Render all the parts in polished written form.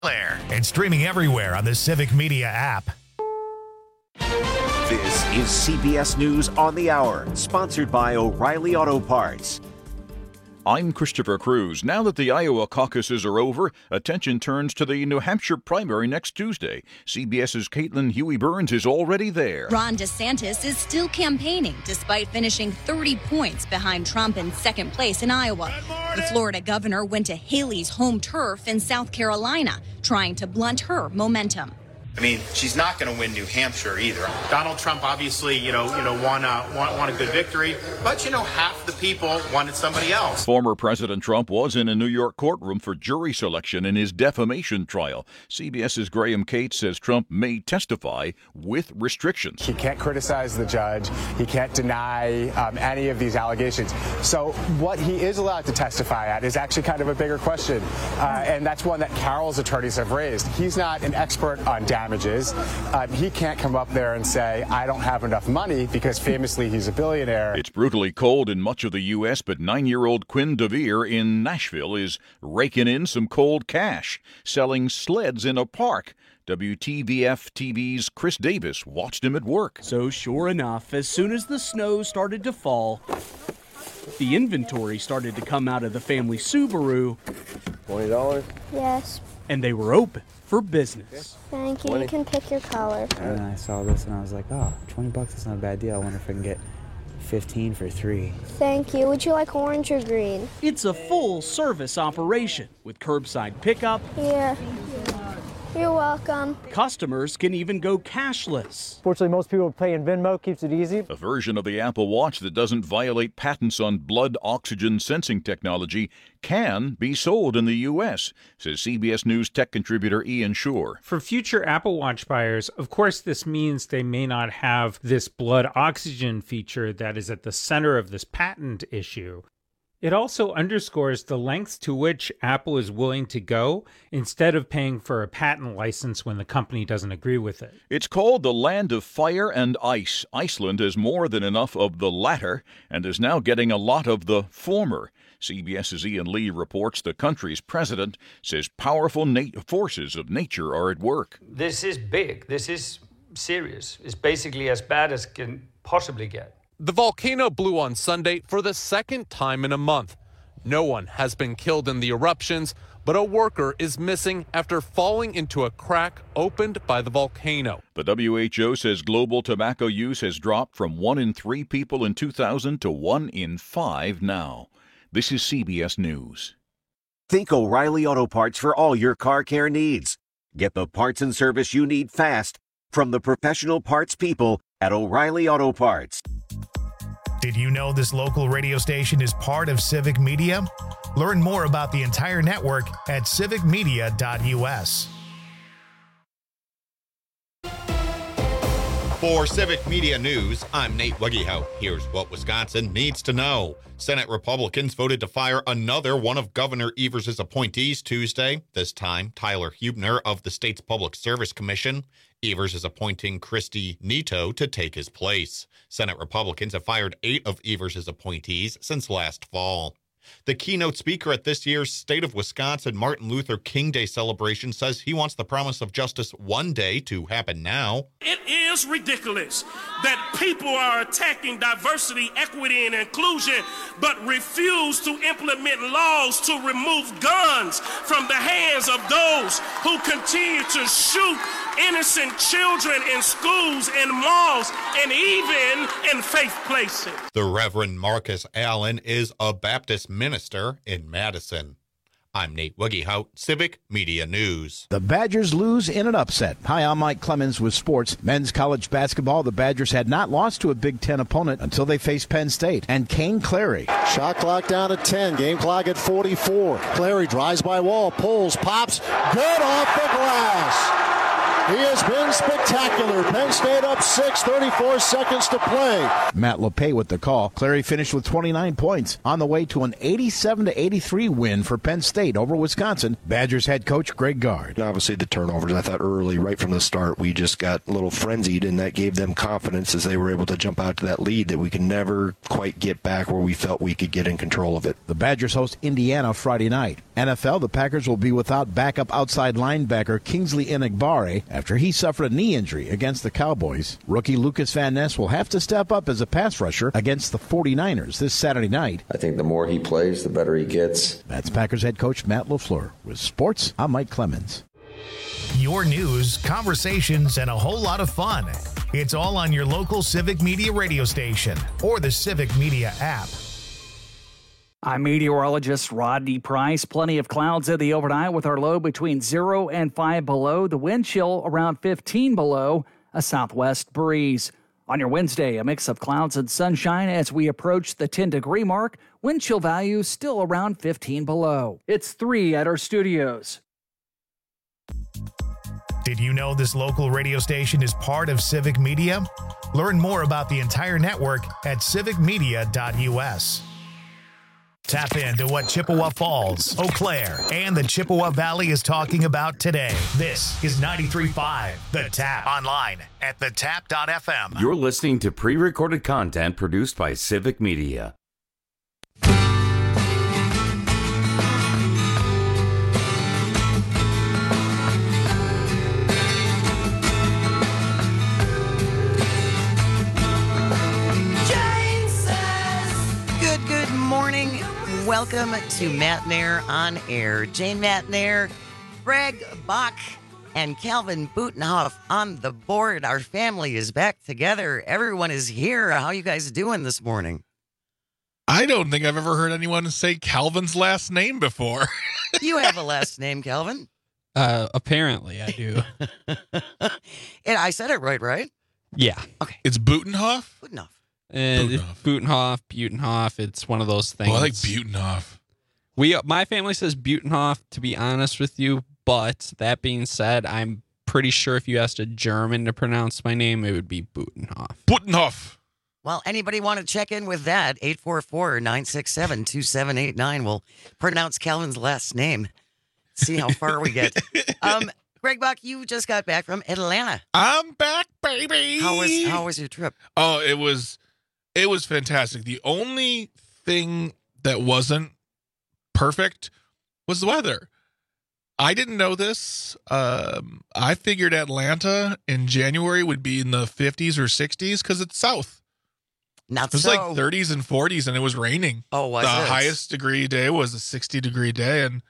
And streaming everywhere on the Civic Media app. This is CBS News on the Hour, sponsored by O'Reilly Auto Parts. I'm Christopher Cruz. Now that the Iowa caucuses are over, attention turns to the New Hampshire primary next Tuesday. CBS's Caitlin Huey-Burns is already there. Ron DeSantis is still campaigning despite finishing 30 points behind Trump in second place in Iowa. The Florida governor went to Haley's home turf in South Carolina, trying to blunt her momentum. I mean, she's not going to win New Hampshire either. Donald Trump obviously, won a good victory, but half the people wanted somebody else. Former President Trump was in a New York courtroom for jury selection in his defamation trial. CBS's Graham Cates says Trump may testify with restrictions. He can't criticize the judge. He can't deny any of these allegations. So what he is allowed to testify at is actually kind of a bigger question, and that's one that Carroll's attorneys have raised. He's not an expert on damages. He can't come up there and say, I don't have enough money, because famously he's a billionaire. It's brutally cold in much of the U.S., but 9-year-old Quinn DeVere in Nashville is raking in some cold cash, selling sleds in a park. WTVF-TV's Chris Davis watched him at work. So sure enough, as soon as the snow started to fall, the inventory started to come out of the family Subaru. $20? Yes. And they were open for business. Thank you. You can pick your color. And then I saw this and I was like, oh, $20 is not a bad deal. I wonder if I can get 15 for 3. Thank you. Would you like orange or green? It's a full service operation with curbside pickup. Here. You're welcome. Customers can even go cashless. Fortunately, most people pay in Venmo, keeps it easy. A version of the Apple Watch that doesn't violate patents on blood oxygen sensing technology can be sold in the U.S., says CBS News tech contributor Ian Shore. For future Apple Watch buyers, of course, this means they may not have this blood oxygen feature that is at the center of this patent issue. It also underscores the lengths to which Apple is willing to go instead of paying for a patent license when the company doesn't agree with it. It's called the land of fire and ice. Iceland has more than enough of the latter and is now getting a lot of the former. CBS's Ian Lee reports the country's president says powerful forces of nature are at work. This is big. This is serious. It's basically as bad as can possibly get. The volcano blew on Sunday for the second time in a month. No one has been killed in the eruptions, but a worker is missing after falling into a crack opened by the volcano. The WHO says global tobacco use has dropped from 1 in 3 people in 2000 to 1 in 5 now. This is CBS News. Think O'Reilly Auto Parts for all your car care needs. Get the parts and service you need fast from the professional parts people at O'Reilly Auto Parts. Did you know this local radio station is part of Civic Media? Learn more about the entire network at civicmedia.us. For Civic Media News, I'm Nate Wuggehout. Here's what Wisconsin needs to know. Senate Republicans voted to fire another one of Governor Evers' appointees Tuesday, this time Tyler Huebner of the state's Public Service Commission. Evers is appointing Christy Neto to take his place. Senate Republicans have fired 8 of Evers' appointees since last fall. The keynote speaker at this year's State of Wisconsin Martin Luther King Day celebration says he wants the promise of justice one day to happen now. It is ridiculous that people are attacking diversity, equity, and inclusion, but refuse to implement laws to remove guns from the hands of those who continue to shoot innocent children in schools and malls and even in faith places. The Reverend Marcus Allen is a Baptist minister in Madison. I'm Nate Wuggehout, Civic Media News. The Badgers lose in an upset. Hi, I'm Mike Clemens with sports. Men's college basketball, the Badgers had not lost to a Big Ten opponent until they faced Penn State. And Kane Clary. Shot clock down at 10, game clock at 44. Clary drives by wall, pulls, pops, good off the glass. He has been spectacular. Penn State up 6, 34 seconds to play. Matt LePay with the call. Clary finished with 29 points on the way to an 87-83 win for Penn State over Wisconsin. Badgers head coach Greg Gard. Obviously the turnovers, I thought early, right from the start, we just got a little frenzied, and that gave them confidence as they were able to jump out to that lead that we could never quite get back where we felt we could get in control of it. The Badgers host Indiana Friday night. NFL, the Packers will be without backup outside linebacker Kingsley Enagbare after he suffered a knee injury against the Cowboys. Rookie Lucas Van Ness will have to step up as a pass rusher against the 49ers this Saturday night. I think the more he plays, the better he gets. That's Packers head coach Matt LaFleur. With sports, I'm Mike Clemens. Your news, conversations, and a whole lot of fun. It's all on your local Civic Media radio station or the Civic Media app. I'm meteorologist Rodney Price. Plenty of clouds in the overnight with our low between 0 and 5 below. The wind chill around 15 below, a southwest breeze. On your Wednesday, a mix of clouds and sunshine as we approach the 10-degree mark. Wind chill value still around 15 below. It's 3 at our studios. Did you know this local radio station is part of Civic Media? Learn more about the entire network at civicmedia.us. Tap into what Chippewa Falls, Eau Claire, and the Chippewa Valley is talking about today. This is 93.5 The Tap. Online at thetap.fm. You're listening to pre-recorded content produced by Civic Media. Good morning. Welcome to Matt Nair on Air. Jane Matt Nair, Greg Bach, and Calvin Butenhoff on the board. Our family is back together. Everyone is here. How are you guys doing this morning? I don't think I've ever heard anyone say Calvin's last name before. You have a last name, Calvin? Apparently, I do. And I said it right? Yeah. Okay. It's Butenhoff? Butenhoff. Butenhoff. It's one of those things. Oh, I like Butenhoff. My family says Butenhoff, to be honest with you. But that being said, I'm pretty sure if you asked a German to pronounce my name, it would be Butenhoff. Butenhoff. Well, anybody want to check in with that? 844-967-2789 will pronounce Calvin's last name. See how far we get. Greg Bach, you just got back from Atlanta. I'm back, baby. How was your trip? Oh, it was fantastic. The only thing that wasn't perfect was the weather. I didn't know this. I figured Atlanta in January would be in the 50s or 60s because it's south. It was like 30s and 40s, and it was raining. Oh, was the it? highest degree day was a 60-degree day, and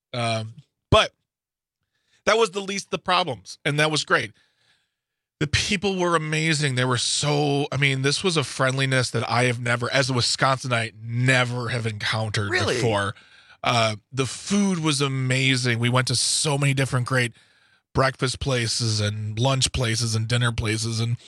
but that was the least of the problems, and that was great. The people were amazing. They were this was a friendliness that I have never, as a Wisconsinite, never have encountered before. The food was amazing. We went to so many different great breakfast places and lunch places and dinner places, and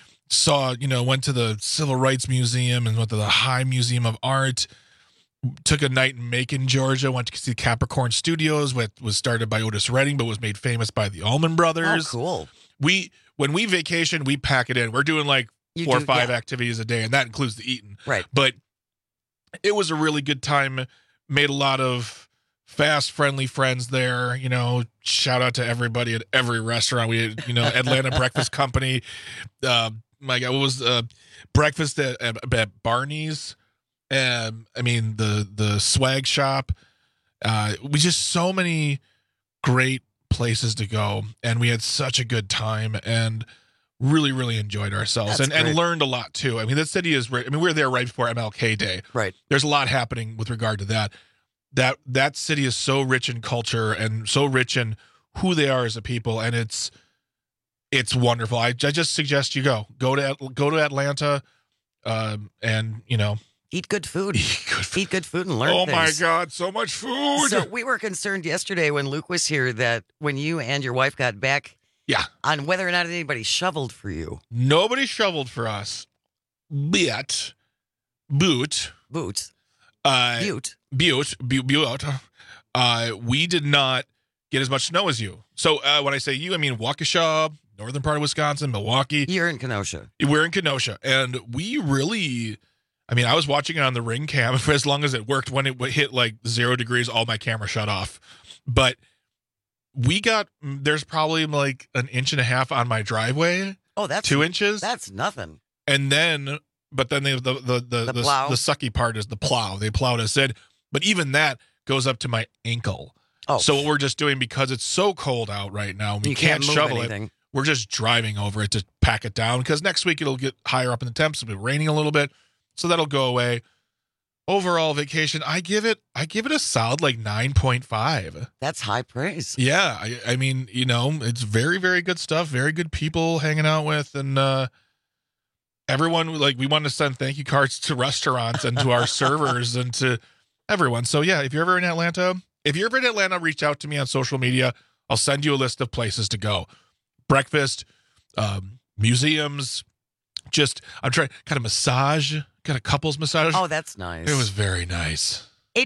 went to the Civil Rights Museum and went to the High Museum of Art. Took a night in Macon, Georgia. Went to see Capricorn Studios, which was started by Otis Redding, but was made famous by the Allman Brothers. Oh, cool. When we vacation, we pack it in. We're doing like 4 or 5 activities a day, and that includes the eating. Right. But it was a really good time. Made a lot of fast, friendly friends there. Shout out to everybody at every restaurant. We had, Atlanta Breakfast Company. My God, what was breakfast at Barney's? The swag shop. We just so many great places to go, and we had such a good time and really, really enjoyed ourselves and learned a lot too. The city is, we were there right before MLK Day. Right. There's a lot happening with regard to that. That city is so rich in culture and so rich in who they are as a people, and it's wonderful. I just suggest you go to Atlanta, and eat good food. Eat good food and learn things. Oh, my God, so much food. So we were concerned yesterday when Luke was here that when you and your wife got back on whether or not anybody shoveled for you. Nobody shoveled for us. But Butte. We did not get as much snow as you. So when I say you, I mean Waukesha, northern part of Wisconsin, Milwaukee. You're in Kenosha. We're in Kenosha, and we really, I mean, I was watching it on the Ring cam for as long as it worked. When it hit like 0 degrees, all my camera shut off. But there's probably like 1.5 inches on my driveway. Oh, that's 2 inches. That's nothing. And then, but then the plow. The sucky part is the plow. They plowed us in, but even that goes up to my ankle. Oh, so what we're just doing, because it's so cold out right now, we can't move shovel anything. it. We're just driving over it to pack it down, because next week it'll get higher up in the temps. It'll be raining a little bit, so that'll go away. Overall vacation, I give it a solid like 9.5. That's high praise. Yeah, I mean, it's very, very good stuff. Very good people hanging out with, and everyone. Like, we want to send thank you cards to restaurants and to our servers and to everyone. So yeah, if you're ever in Atlanta, reach out to me on social media. I'll send you a list of places to go. Breakfast, museums. I'm trying kind of massage. Got a couples massage. Oh, that's nice. It was very nice.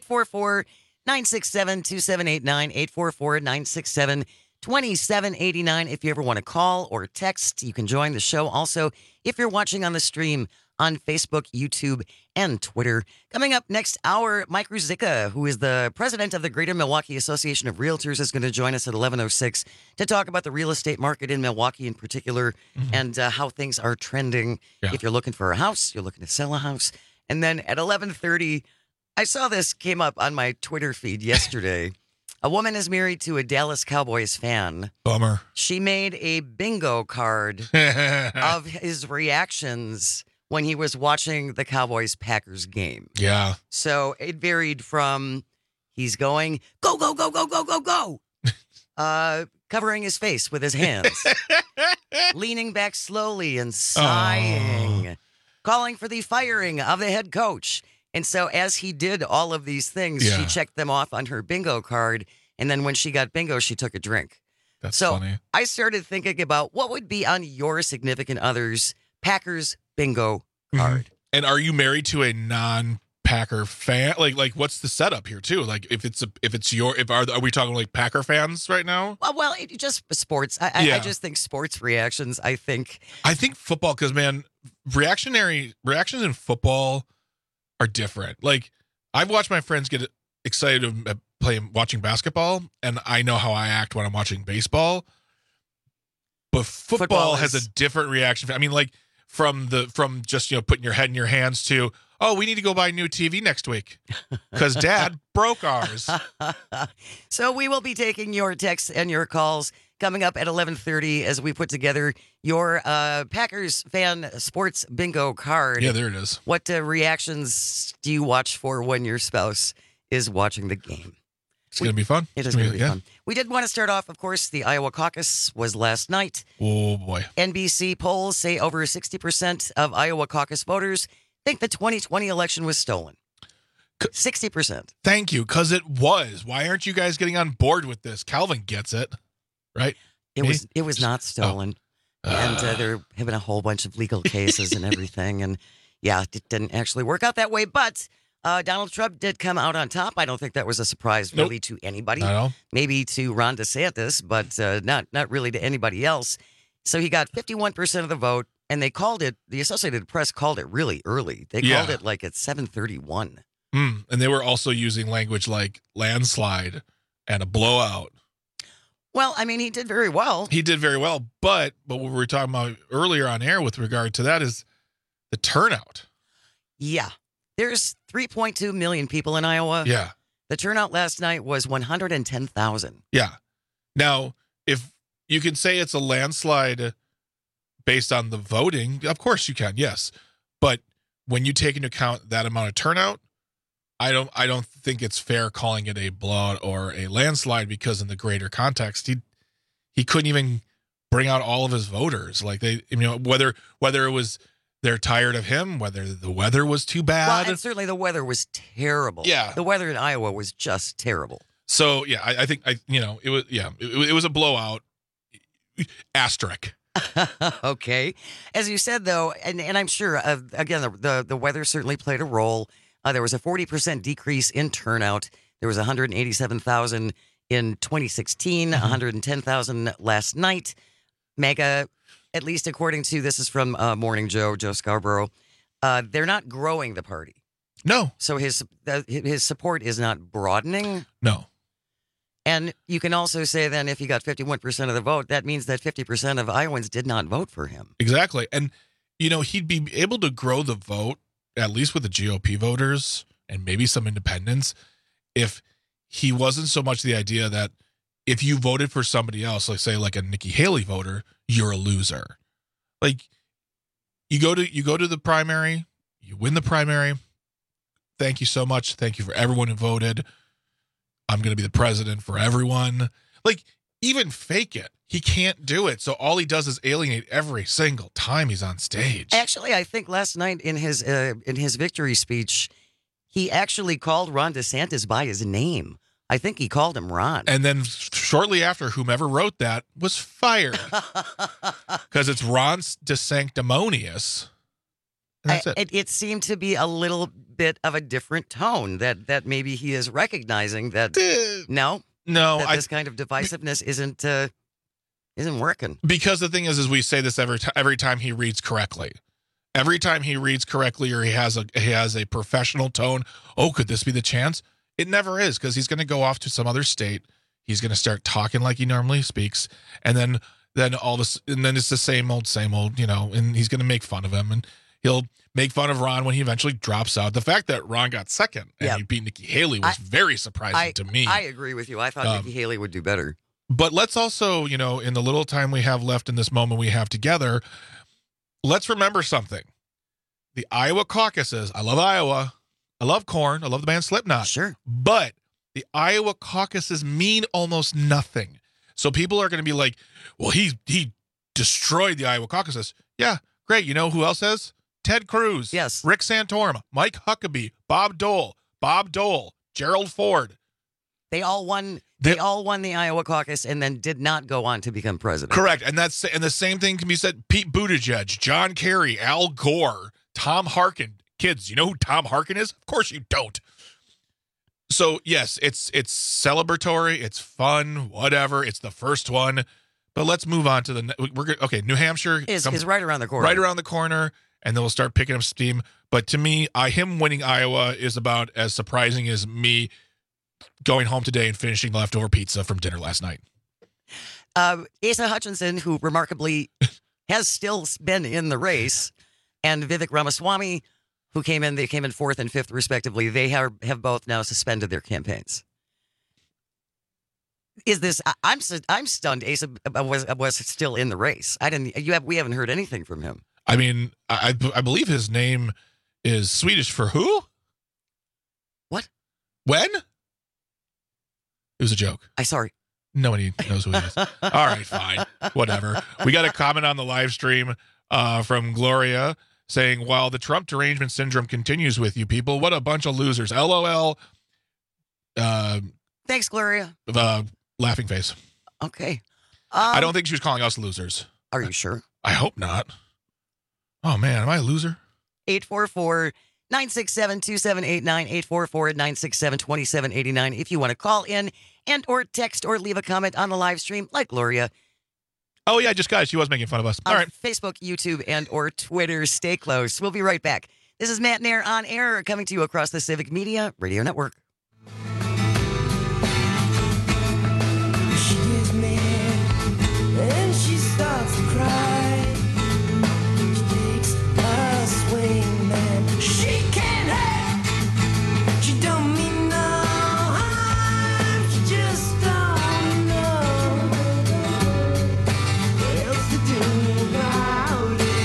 844-967-2789, 844-967-2789. If you ever want to call or text, you can join the show. Also, if you're watching on the stream on Facebook, YouTube, and Twitter. Coming up next hour, Mike Ruzicka, who is the president of the Greater Milwaukee Association of Realtors, is going to join us at 11:06 to talk about the real estate market in Milwaukee in particular, and how things are trending. Yeah. If you're looking for a house, you're looking to sell a house. And then at 11:30, I saw this came up on my Twitter feed yesterday. A woman is married to a Dallas Cowboys fan. Bummer. She made a bingo card of his reactions when he was watching the Cowboys-Packers game. Yeah. So it varied from he's going, go, go, go, go, go, go, go, covering his face with his hands, leaning back slowly and sighing, calling for the firing of the head coach. And so as he did all of these things, she checked them off on her bingo card. And then when she got bingo, she took a drink. That's so funny. I started thinking about what would be on your significant other's Packers bingo card. And are you married to a non-Packer fan? Like what's the setup here too? Like are we talking like Packer fans right now? Well, just sports. I just think sports reactions. I think football, because man, reactions in football are different. Like, I've watched my friends get excited at watching basketball, and I know how I act when I'm watching baseball. But football has a different reaction. I mean, like from just putting your head in your hands to, oh, we need to go buy a new TV next week because Dad broke ours. So we will be taking your texts and your calls coming up at 11:30 as we put together your Packers fan sports bingo card. Yeah, there it is. What reactions do you watch for when your spouse is watching the game? It's going to be fun. It is going to be fun. We did want to start off, of course, the Iowa caucus was last night. Oh, boy. NBC polls say over 60% of Iowa caucus voters think the 2020 election was stolen. 60%. Thank you, because it was. Why aren't you guys getting on board with this? Calvin gets it, right? It was not stolen. And there have been a whole bunch of legal cases and everything. And yeah, it didn't actually work out that way. But Donald Trump did come out on top. I don't think that was a surprise really to anybody. No. Maybe to Ron DeSantis, but not really to anybody else. So he got 51% of the vote, and they called it, the Associated Press called it really early. They called it like at 7:31. And they were also using language like landslide and a blowout. Well, I mean, he did very well. He did very well, but what we were talking about earlier on air with regard to that is the turnout. Yeah. There's 3.2 million people in Iowa. Yeah. The turnout last night was 110,000. Yeah. Now, if you can say it's a landslide based on the voting, of course you can, yes. But when you take into account that amount of turnout, I don't think it's fair calling it a blowout or a landslide, because in the greater context, he couldn't even bring out all of his voters. Like whether it was they're tired of him, whether the weather was too bad. Well, and certainly the weather was terrible. Yeah. The weather in Iowa was just terrible. So yeah, I think it was a blowout. Asterisk. Okay. As you said, though, and I'm sure, again, the weather certainly played a role. There was a 40% decrease in turnout. There was 187,000 in 2016, 110,000 last night. MAGA, at least according to, this is from Morning Joe Scarborough, they're not growing the party. No. So his support is not broadening. No. And you can also say then if he got 51% of the vote, that means that 50% of Iowans did not vote for him. Exactly. And, he'd be able to grow the vote, at least with the GOP voters and maybe some independents, if he wasn't so much the idea that if you voted for somebody else, like say like a Nikki Haley voter, you're a loser. Like you go to the primary, you win the primary. Thank you so much. Thank you for everyone who voted. I'm going to be the president for everyone. Like, even fake it. He can't do it. So all he does is alienate every single time he's on stage. Actually, I think last night in his victory speech, he actually called Ron DeSantis by his name. I think he called him Ron. And then shortly after, whomever wrote that was fired. Because it's Ron DeSanctimonious. That's it. It seemed to be a little bit of a different tone that maybe he is recognizing that this kind of divisiveness isn't working. Because the thing is we say this every time he reads correctly. Every time he reads correctly or he has a professional tone, could this be the chance? It never is, because he's going to go off to some other state. He's going to start talking like he normally speaks, and then it's the same old, and he's going to make fun of him, and he'll make fun of Ron when he eventually drops out. The fact that Ron got second and he beat Nikki Haley was very surprising to me. I agree with you. I thought Nikki Haley would do better. But let's also, in the little time we have left in this moment we have together, let's remember something. The Iowa caucuses, I love Iowa. I love Korn. I love the band Slipknot. Sure. But the Iowa caucuses mean almost nothing. So people are going to be like, well, he destroyed the Iowa caucuses. Yeah, great. You know who else has? Ted Cruz. Yes. Rick Santorum. Mike Huckabee. Bob Dole. Gerald Ford. They all won the Iowa caucus and then did not go on to become president. Correct. And the same thing can be said. Pete Buttigieg, John Kerry, Al Gore, Tom Harkin. Kids, you know who Tom Harkin is? Of course you don't. So yes, it's celebratory, it's fun, whatever. It's the first one, but let's move on to New Hampshire is right around the corner. Right around the corner, and then we'll start picking up steam. But to me, him winning Iowa is about as surprising as me going home today and finishing leftover pizza from dinner last night. Asa Hutchinson, who remarkably has still been in the race, and Vivek Ramaswamy, who came in fourth and fifth respectively, they have both now suspended their campaigns. Is this? I'm stunned. Asa was still in the race. We haven't heard anything from him. I mean, I believe his name is Swedish for who? What? When? It was a joke. Sorry. Nobody knows who he is. All right, fine. Whatever. We got a comment on the live stream from Gloria saying, while the Trump derangement syndrome continues with you people, what a bunch of losers. LOL. Thanks, Gloria. Laughing face. Okay. I don't think she was calling us losers. Are you sure? I hope not. Oh, man. Am I a loser? 844-967-2789, 844-967-2789. If you want to call in and or text or leave a comment on the live stream like Gloria. Oh, yeah, just guys, she was making fun of us. All right. Facebook, YouTube, and or Twitter. Stay close. We'll be right back. This is Matt Nair on air, coming to you across the Civic Media Radio Network. She gets mad and she starts to cry. She takes a swing, man. She can't help. She don't mean no harm. She just don't know what else to do about it.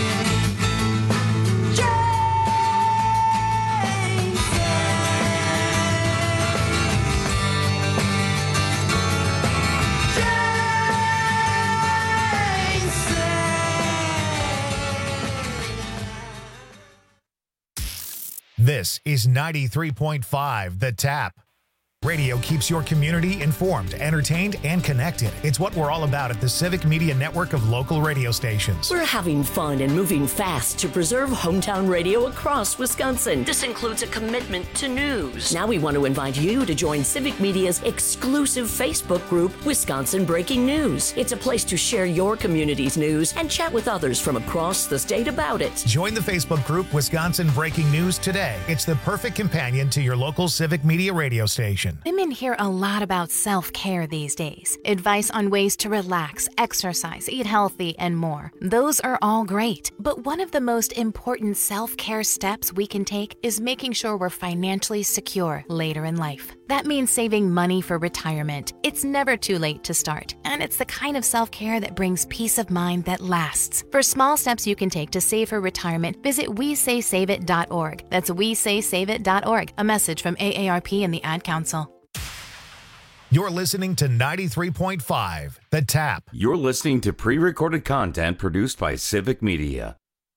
This is 93.5 The Tap. Radio keeps your community informed, entertained, and connected. It's what we're all about at the Civic Media Network of local radio stations. We're having fun and moving fast to preserve hometown radio across Wisconsin. This includes a commitment to news. Now we want to invite you to join Civic Media's exclusive Facebook group, Wisconsin Breaking News. It's a place to share your community's news and chat with others from across the state about it. Join the Facebook group Wisconsin Breaking News today. It's the perfect companion to your local Civic Media radio station. Women hear a lot about self-care these days. Advice on ways to relax, exercise, eat healthy, and more. Those are all great. But one of the most important self-care steps we can take is making sure we're financially secure later in life. That means saving money for retirement. It's never too late to start. And it's the kind of self-care that brings peace of mind that lasts. For small steps you can take to save for retirement, visit WeSaySaveIt.org. That's WeSaySaveIt.org. A message from AARP and the Ad Council. You're listening to 93.5, The Tap. You're listening to pre-recorded content produced by Civic Media.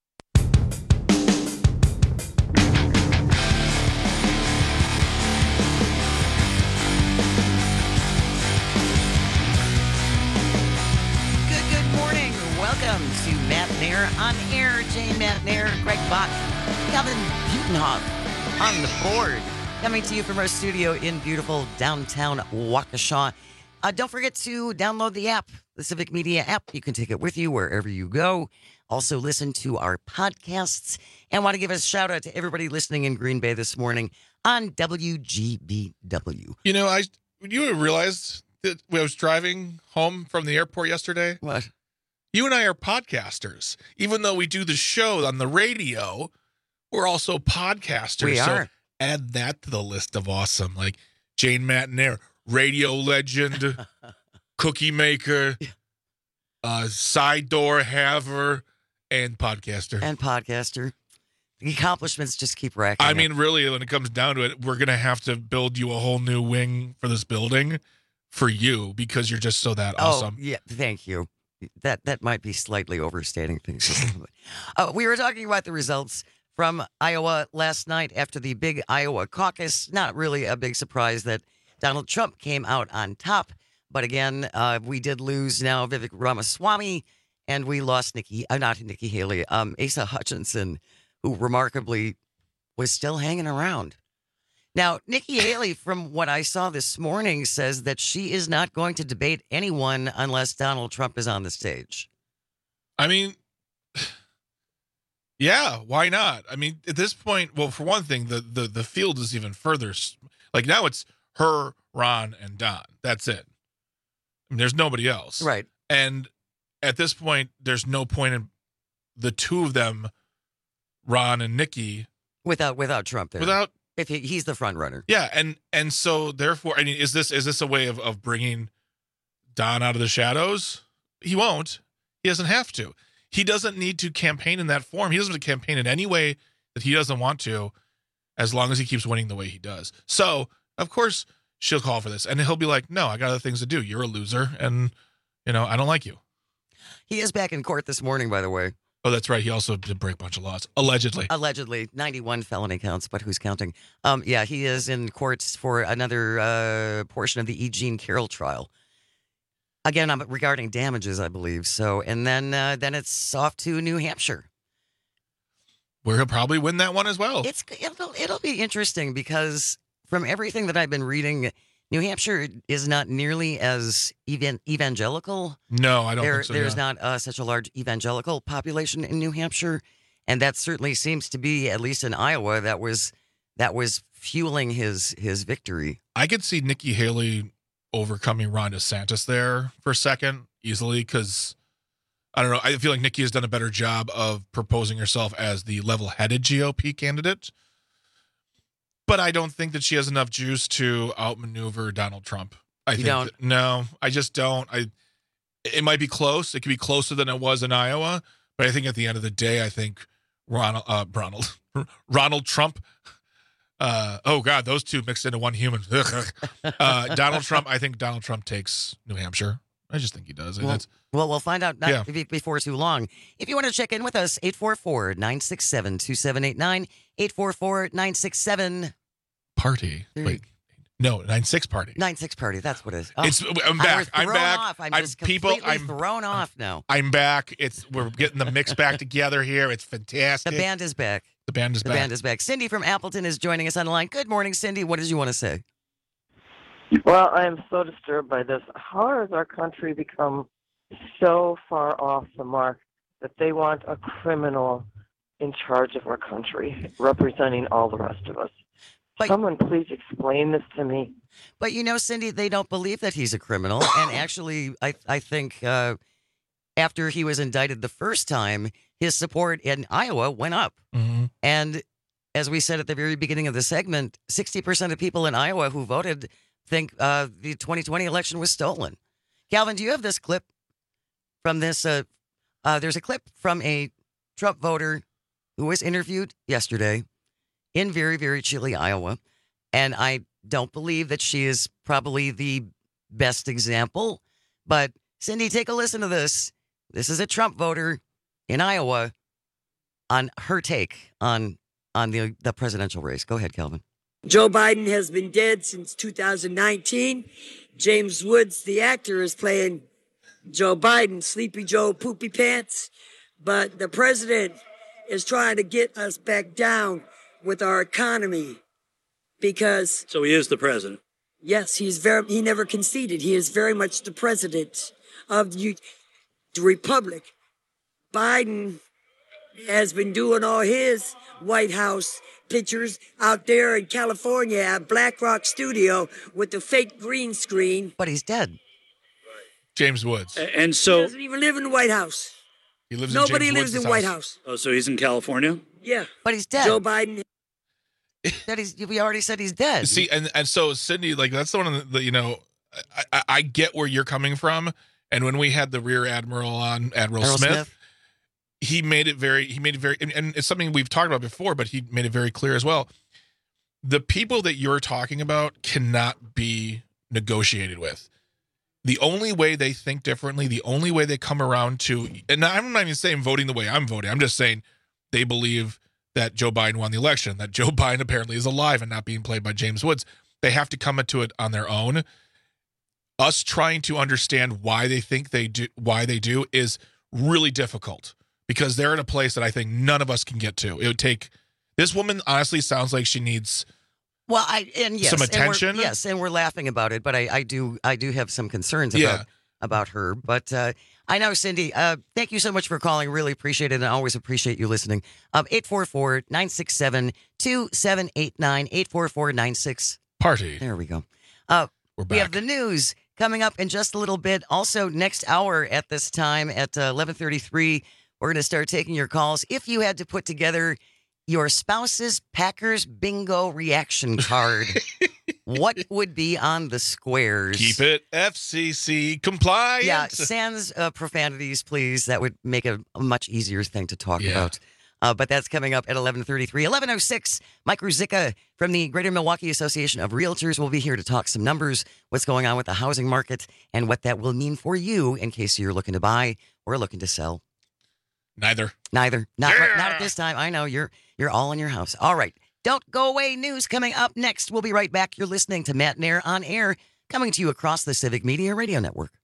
Good morning. Welcome to Matt Nair on air. Jane Matt Nair, Greg Bach, Calvin Butenhoff on the board. Coming to you from our studio in beautiful downtown Waukesha. Don't forget to download the app, the Civic Media app. You can take it with you wherever you go. Also listen to our podcasts. And want to give a shout out to everybody listening in Green Bay this morning on WGBW. You know, you realized that when I was driving home from the airport yesterday? What? You and I are podcasters. Even though we do the show on the radio, we're also podcasters. We are. So add that to the list of awesome, like Jane Matt Nair, radio legend, cookie maker, side door haver, and podcaster. The accomplishments just keep racking. I mean, really, when it comes down to it, we're going to have to build you a whole new wing for this building for you because you're just so that awesome. Oh, yeah, thank you. That might be slightly overstating things. We were talking about the results from Iowa last night after the big Iowa caucus. Not really a big surprise that Donald Trump came out on top. But again, we did lose now Vivek Ramaswamy, and we lost not Nikki Haley, Asa Hutchinson, who remarkably was still hanging around. Now, Nikki Haley, from what I saw this morning, says that she is not going to debate anyone unless Donald Trump is on the stage. I mean, yeah, why not? I mean, at this point, well, for one thing, the field is even further. Like now it's her, Ron, and Don. That's it. I mean, there's nobody else. Right. And at this point, there's no point in the two of them, Ron and Nikki. Without Trump there. If he's the front runner. Yeah, and so therefore, I mean, is this a way of bringing Don out of the shadows? He won't. He doesn't have to. He doesn't need to campaign in that form. He doesn't have to campaign in any way that he doesn't want to, as long as he keeps winning the way he does. So, of course, she'll call for this. And he'll be like, no, I got other things to do. You're a loser, and, I don't like you. He is back in court this morning, by the way. Oh, that's right. He also did break a bunch of laws. Allegedly. 91 felony counts, but who's counting? Yeah, he is in courts for another portion of the E. Jean Carroll trial. Again, regarding damages, I believe. So, and then it's off to New Hampshire, where he'll probably win that one as well. It'll be interesting because from everything that I've been reading, New Hampshire is not nearly as evangelical. No, I don't think so. There's not such a large evangelical population in New Hampshire, and that certainly seems to be, at least in Iowa, that was fueling his victory. I could see Nikki Haley overcoming Ron DeSantis there for a second easily because, I don't know, I feel like Nikki has done a better job of proposing herself as the level-headed GOP candidate. But I don't think that she has enough juice to outmaneuver Donald Trump. No, I just don't. It might be close. It could be closer than it was in Iowa. But I think at the end of the day, I think Ronald Trump. Oh God, those two mixed into one human. Donald Trump. I think Donald Trump takes New Hampshire. I just think he does. Well, we'll find out before too long. If you want to check in with us, 844-967-2789, 844-967 party. Wait, No, 9/6 party. 9/6 party. That's what it is. Oh, I'm back. I'm I'm back. off. I'm just completely thrown off now. I'm back. We're getting the mix back together here. It's fantastic. The band is back. The band is The back. band is back. Cindy from Appleton is joining us on the line. Good morning, Cindy. What did you want to say? Well, I am so disturbed by this. How has our country become so far off the mark that they want a criminal in charge of our country, representing all the rest of us? Someone please explain this to me. But you know, Cindy, they don't believe that he's a criminal. And actually, I think after he was indicted the first time, his support in Iowa went up. Mm-hmm. And as we said at the very beginning of the segment, 60% of people in Iowa who voted think the 2020 election was stolen. Calvin, do you have this clip from this? There's a clip from a Trump voter who was interviewed yesterday in very, very chilly Iowa. And I don't believe that she is probably the best example. But Cindy, take a listen to this. This is a Trump voter in Iowa on her take on the presidential race. Go ahead, Calvin. Joe Biden has been dead since 2019. James Woods, the actor, is playing Joe Biden, Sleepy Joe Poopy Pants. But the president is trying to get us back down with our economy because... So he is the president? Yes, he never conceded. He is very much the president of the republic. Biden has been doing all his White House pictures out there in California at Black Rock Studio with the fake green screen. But he's dead. James Woods. And so... He doesn't even live in the White House. He lives Nobody in James lives Woods' in White House. Oh, so he's in California? Yeah. But he's dead. Joe Biden. We already said he's dead. See, and so Cindy, like that's one of the I get where you're coming from. And when we had the Rear Admiral on, Admiral Smith, he made it very, and it's something we've talked about before, but he made it very clear as well. The people that you're talking about cannot be negotiated with. The only way they think differently, the only way they come around to, and I'm not even saying voting the way I'm voting. I'm just saying they believe that Joe Biden won the election, that Joe Biden apparently is alive and not being played by James Woods. They have to come into it on their own. Us trying to understand why they think they do is really difficult because they're in a place that I think none of us can get to. It would take, this woman honestly sounds like she needs some attention. And we're laughing about it, but I do have some concerns about her. But I know, Cindy, thank you so much for calling. Really appreciate it, and I always appreciate you listening. 844-967-2789, 844-96 Party. There we go. We're back. We have the news coming up in just a little bit. Also, next hour at this time at 11:33, we're going to start taking your calls. If you had to put together your spouse's Packers bingo reaction card, what would be on the squares? Keep it FCC compliant. Yeah, sans profanities, please. That would make a much easier thing to talk about. But that's coming up at 11:33. 11:06, Mike Ruzicka from the Greater Milwaukee Association of Realtors will be here to talk some numbers, what's going on with the housing market, and what that will mean for you in case you're looking to buy or looking to sell. Neither. Not at this time. I know you're all in your house. All right. Don't go away. News coming up next. We'll be right back. You're listening to Matt Nair on Air, coming to you across the Civic Media Radio Network.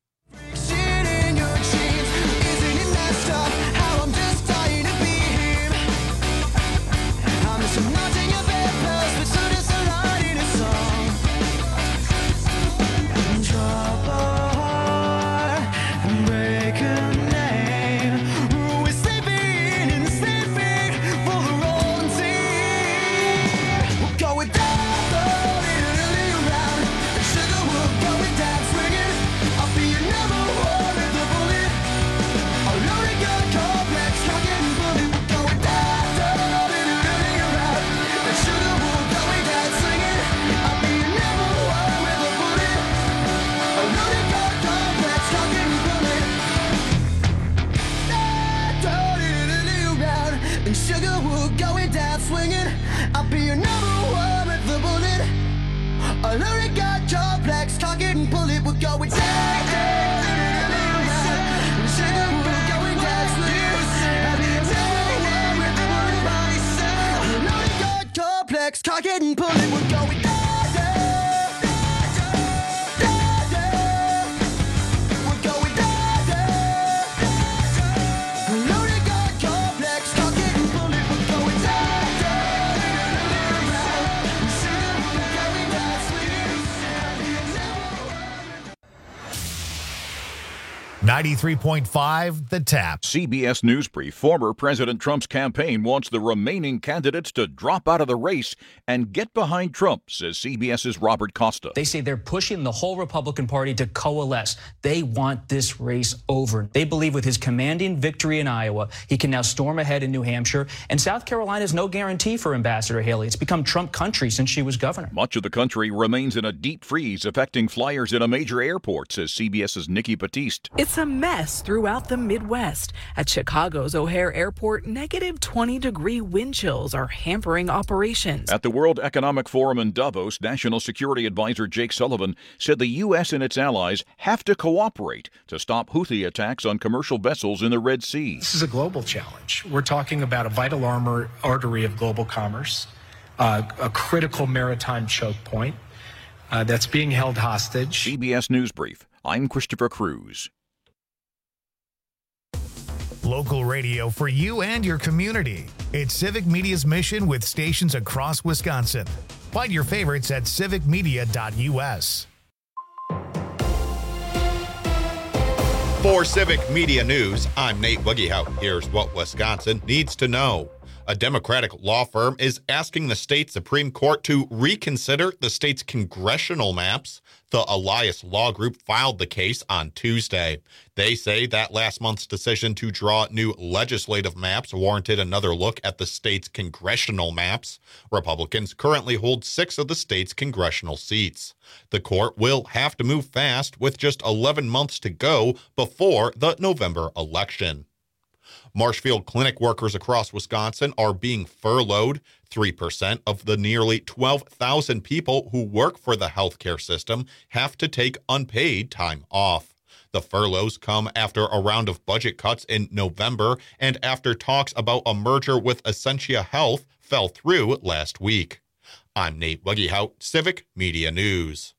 93.5 The Tap. CBS News Brief. Former President Trump's campaign wants the remaining candidates to drop out of the race and get behind Trump, says CBS's Robert Costa. They say they're pushing the whole Republican Party to coalesce. They want this race over. They believe with his commanding victory in Iowa, he can now storm ahead in New Hampshire. And South Carolina is no guarantee for Ambassador Haley. It's become Trump country since she was governor. Much of the country remains in a deep freeze, affecting flyers in a major airport, says CBS's Nikki Batiste. It's a mess throughout the Midwest. At Chicago's O'Hare Airport, negative 20-degree wind chills are hampering operations. At the World Economic Forum in Davos, National Security Advisor Jake Sullivan said the U.S. and its allies have to cooperate to stop Houthi attacks on commercial vessels in the Red Sea. This is a global challenge. We're talking about a vital artery of global commerce, a critical maritime choke point that's being held hostage. CBS News Brief. I'm Christopher Cruz. Local radio for you and your community. It's Civic Media's mission with stations across Wisconsin. Find your favorites at civicmedia.us. For Civic Media News, I'm Nate Wiggyhout. Here's what Wisconsin needs to know. A Democratic law firm is asking the state Supreme Court to reconsider the state's congressional maps. The Elias Law Group filed the case on Tuesday. They say that last month's decision to draw new legislative maps warranted another look at the state's congressional maps. Republicans currently hold 6 of the state's congressional seats. The court will have to move fast with just 11 months to go before the November election. Marshfield Clinic workers across Wisconsin are being furloughed. 3% of the nearly 12,000 people who work for the healthcare system have to take unpaid time off. The furloughs come after a round of budget cuts in November and after talks about a merger with Essentia Health fell through last week. I'm Nate Wiggyhout, Civic Media News.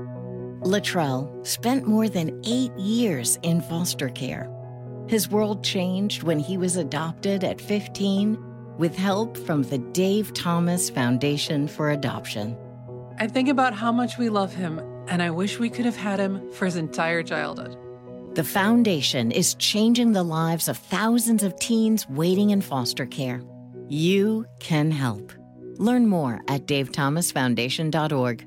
Latrell spent more than 8 years in foster care. His world changed when he was adopted at 15 with help from the Dave Thomas Foundation for Adoption. I think about how much we love him, and I wish we could have had him for his entire childhood. The foundation is changing the lives of thousands of teens waiting in foster care. You can help. Learn more at davethomasfoundation.org.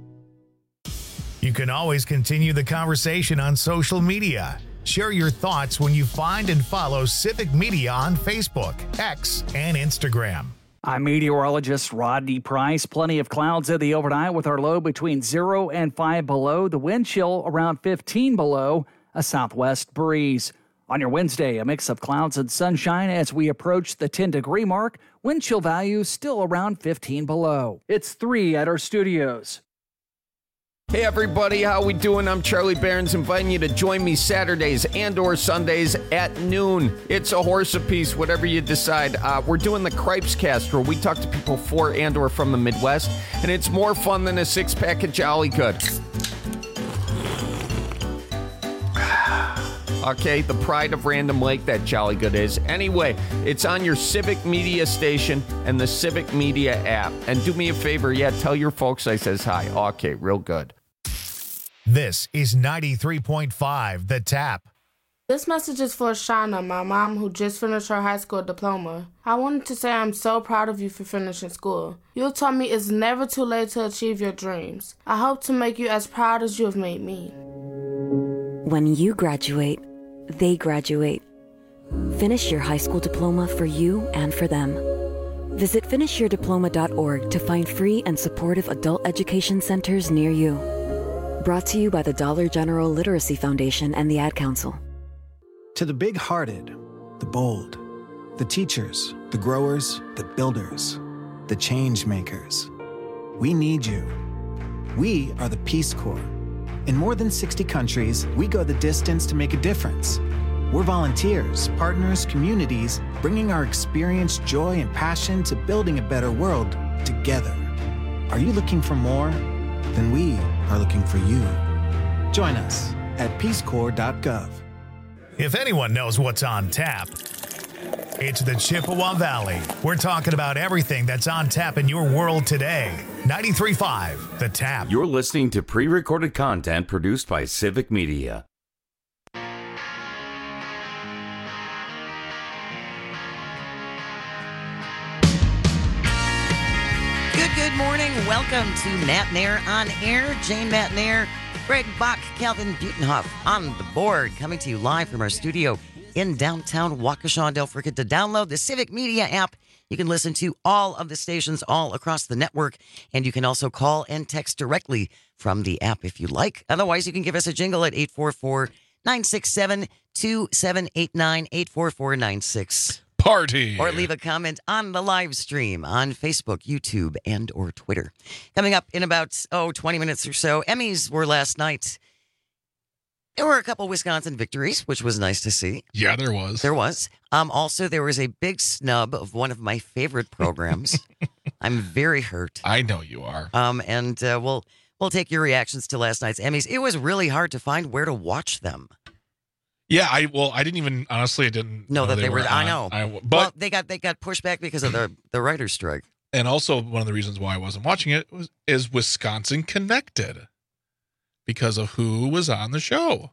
You can always continue the conversation on social media. Share your thoughts when you find and follow Civic Media on Facebook, X, and Instagram. I'm meteorologist Rodney Price. Plenty of clouds in the overnight with our low between 0 and 5 below. The wind chill around 15 below, a southwest breeze. On your Wednesday, a mix of clouds and sunshine as we approach the 10-degree mark. Wind chill value still around 15 below. It's 3 at our studios. Hey everybody, how we doing? I'm Charlie Barons, inviting you to join me Saturdays and or Sundays at noon. It's a horse apiece, whatever you decide. We're doing the Cripes Cast, where we talk to people for and or from the Midwest, and it's more fun than a six-pack of Jolly Good. Okay, the pride of Random Lake, that Jolly Good is. Anyway, it's on your Civic Media station and the Civic Media app. And do me a favor, tell your folks I says hi. Okay, real good. This is 93.5 The Tap. This message is for Shauna, my mom, who just finished her high school diploma. I wanted to say I'm so proud of you for finishing school. You told me it's never too late to achieve your dreams. I hope to make you as proud as you have made me. When you graduate, they graduate. Finish your high school diploma for you and for them. Visit finishyourdiploma.org to find free and supportive adult education centers near you. Brought to you by the Dollar General Literacy Foundation and the Ad Council. To the big-hearted, the bold, the teachers, the growers, the builders, the change makers, we need you. We are the Peace Corps. In more than 60 countries, we go the distance to make a difference. We're volunteers, partners, communities, bringing our experience, joy, and passion to building a better world together. Are you looking for more? Then we are looking for you. Join us at peacecorps.gov. If anyone knows what's on tap, it's the Chippewa Valley. We're talking about everything that's on tap in your world today. 93.5 The Tap. You're listening to pre-recorded content produced by Civic Media. Good morning. Welcome to Matt Nair on Air. Jane Matt Nair, Greg Bach, Calvin Butenhoff on the board. Coming to you live from our studio in downtown Waukesha. Don't forget to download the Civic Media app. You can listen to all of the stations all across the network, and you can also call and text directly from the app if you like. Otherwise, you can give us a jingle at 844-967-2789, 844-96. Party. Or leave a comment on the live stream on Facebook, YouTube, and or Twitter. Coming up in about, 20 minutes or so, Emmys were last night. There were a couple Wisconsin victories, which was nice to see. Yeah, there was. There was. Also, there was a big snub of one of my favorite programs. I'm very hurt. I know you are. And we'll take your reactions to last night's Emmys. It was really hard to find where to watch them. Yeah, I didn't even, honestly, I didn't know that they were. I know. But they got pushed back because of the writer's strike. And also, one of the reasons why I wasn't watching it is Wisconsin Connected, because of who was on the show.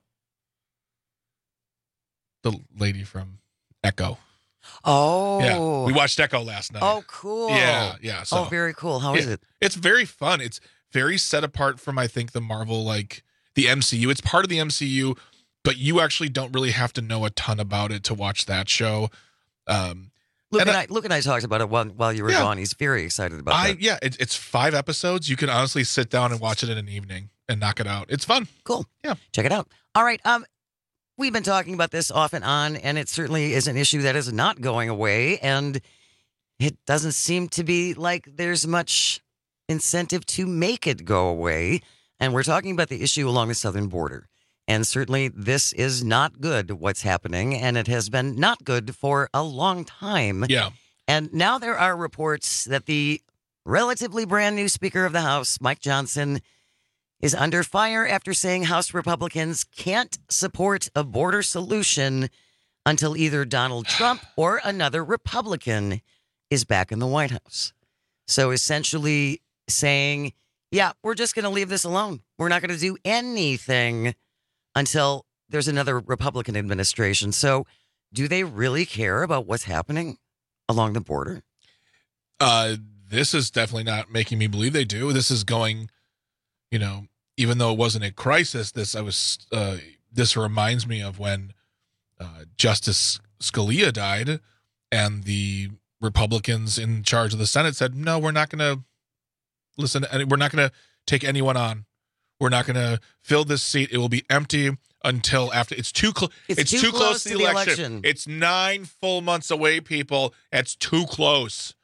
The lady from Echo. Oh. Yeah, we watched Echo last night. Oh, cool. Yeah. So, very cool. How is it? It's very fun. It's very set apart from, I think, the Marvel, like, the MCU. It's part of the MCU, but you actually don't really have to know a ton about it to watch that show. Luke and I talked about it while you were gone. He's very excited about that. Yeah, it's 5 episodes. You can honestly sit down and watch it in an evening and knock it out. It's fun. Cool. Yeah. Check it out. All right. We've been talking about this off and on, and it certainly is an issue that is not going away, and it doesn't seem to be like there's much incentive to make it go away. And we're talking about the issue along the southern border. And certainly this is not good, what's happening, and it has been not good for a long time. Yeah. And now there are reports that the relatively brand new Speaker of the House, Mike Johnson, is under fire after saying House Republicans can't support a border solution until either Donald Trump or another Republican is back in the White House. So essentially saying, yeah, we're just going to leave this alone. We're not going to do anything until there's another Republican administration. So do they really care about what's happening along the border? This is definitely not making me believe they do. This is going, even though it wasn't a crisis, this reminds me of when Justice Scalia died and the Republicans in charge of the Senate said, no, we're not going to listen. We're not going to take anyone on. We're not going to fill this seat. It will be empty until after. It's too close. It's too close to the election. It's 9 full months away, people. It's too close.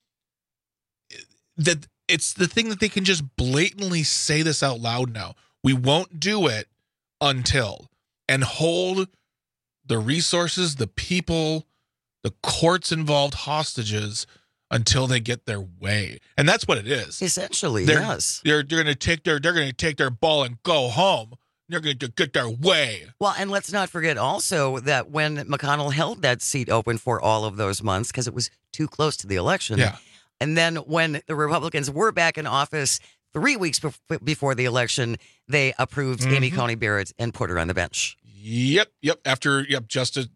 That it's the thing that they can just blatantly say this out loud now. We won't do it until, and hold the resources, the people, the courts involved hostages until they get their way. And that's what it is. Essentially, yes. They're going to take their ball and go home. They're going to get their way. Well, and let's not forget also that when McConnell held that seat open for all of those months because it was too close to the election. Yeah. And then when the Republicans were back in office 3 weeks before the election, they approved Amy Coney Barrett and put her on the bench. Yep. After Justice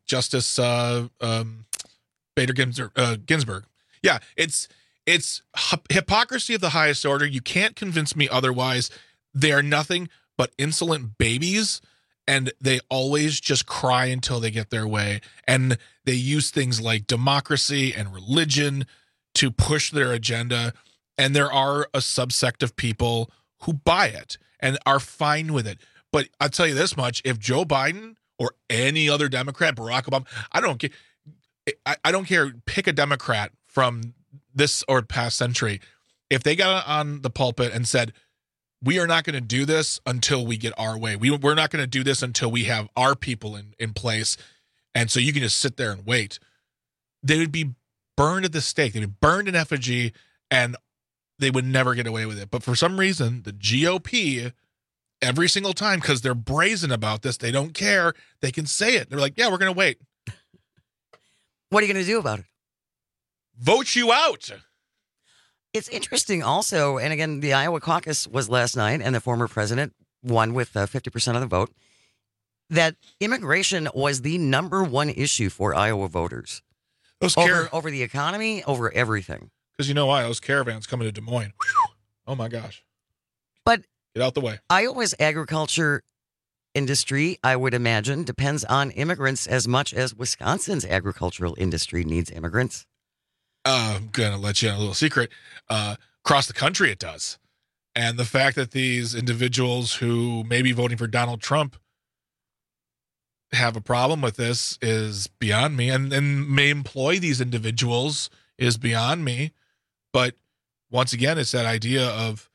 Bader Ginsburg. Yeah, it's hypocrisy of the highest order. You can't convince me otherwise. They are nothing but insolent babies, and they always just cry until they get their way. And they use things like democracy and religion to push their agenda. And there are a subsect of people who buy it and are fine with it. But I'll tell you this much, if Joe Biden or any other Democrat, Barack Obama, I don't care, pick a Democrat from this or past century, if they got on the pulpit and said, we are not going to do this until we get our way. We're not going to do this until we have our people in place. And so you can just sit there and wait. They would be burned at the stake. They'd be burned in effigy, and they would never get away with it. But for some reason, the GOP, every single time, because they're brazen about this, they don't care. They can say it. They're like, yeah, we're going to wait. What are you going to do about it? Vote you out. It's interesting also, and again, the Iowa caucus was last night, and the former president won with 50% of the vote, that immigration was the number one issue for Iowa voters. Over the economy, over everything. Because you know why? Those caravans coming to Des Moines. Whew. Oh, my gosh. But get out the way. Iowa's agriculture industry, I would imagine, depends on immigrants as much as Wisconsin's agricultural industry needs immigrants. I'm going to let you in a little secret. Across the country, it does. And the fact that these individuals who may be voting for Donald Trump have a problem with this is beyond me, and may employ these individuals is beyond me. But once again, it's that idea of